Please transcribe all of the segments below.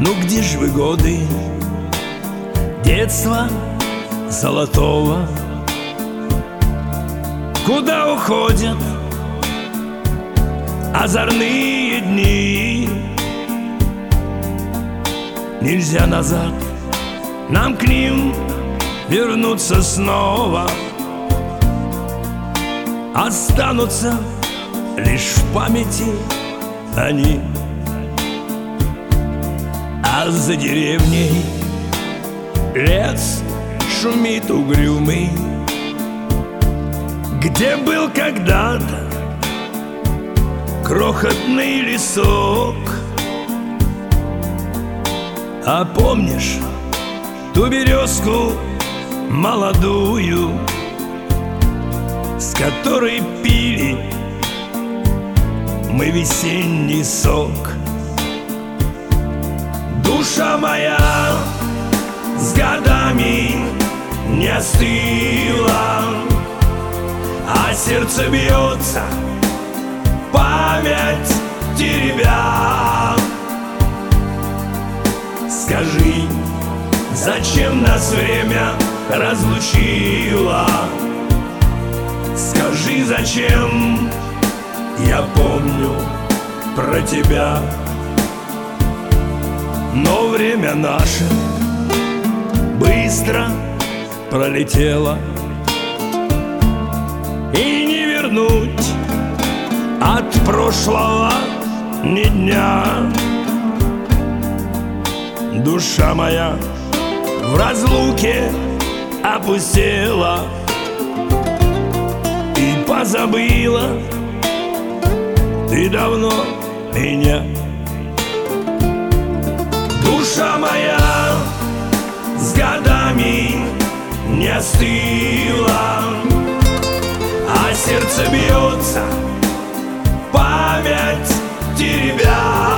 Ну где ж вы годы детства золотого? Куда уходят озорные дни? Нельзя назад, нам к ним вернуться снова. Останутся лишь в памяти они. А за деревней лес шумит угрюмый, где был когда-то крохотный лесок. А помнишь ту березку молодую, с которой пили мы весенний сок? Душа моя с годами не остыла, а сердце бьется, память теребя. Скажи, зачем нас время разлучило? Скажи, зачем я помню про тебя? Но время наше быстро пролетело, и не вернуть от прошлого ни дня. Душа моя в разлуке опустела и позабыла ты давно меня. Душа моя с годами не остыла, а сердце бьется, память теребя.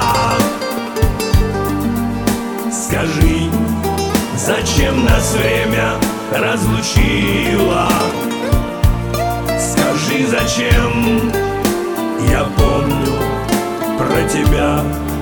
Скажи, зачем нас время разлучило? Скажи, зачем я помню про тебя?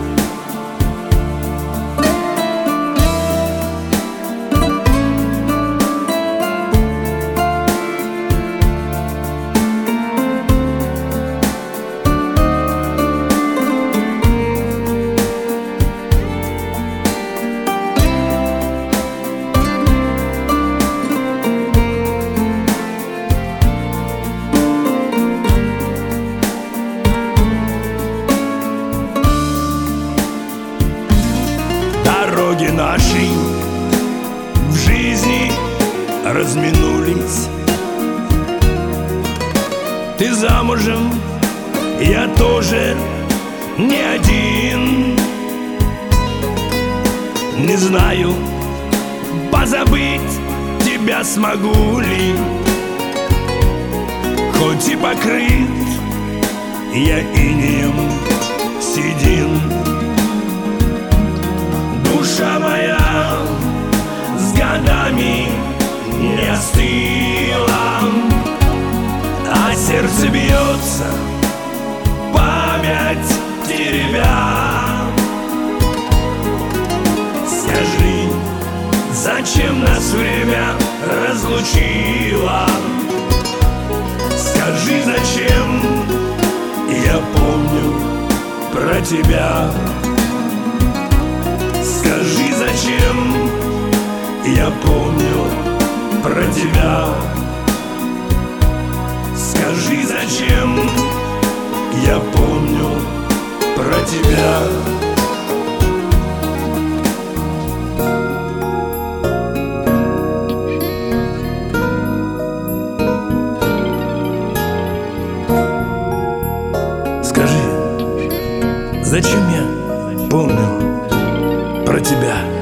Дороги наши в жизни разминулись. Ты замужем, я тоже не один. Не знаю, позабыть тебя смогу ли, хоть и покрыт я инеем седин. Душа моя с годами не остыла, а сердце бьется, память теребя. Скажи, зачем нас время разлучило? Скажи, зачем я помню про тебя? Скажи, зачем я помню про тебя? Скажи, зачем я помню про тебя? Скажи, зачем я помню про тебя?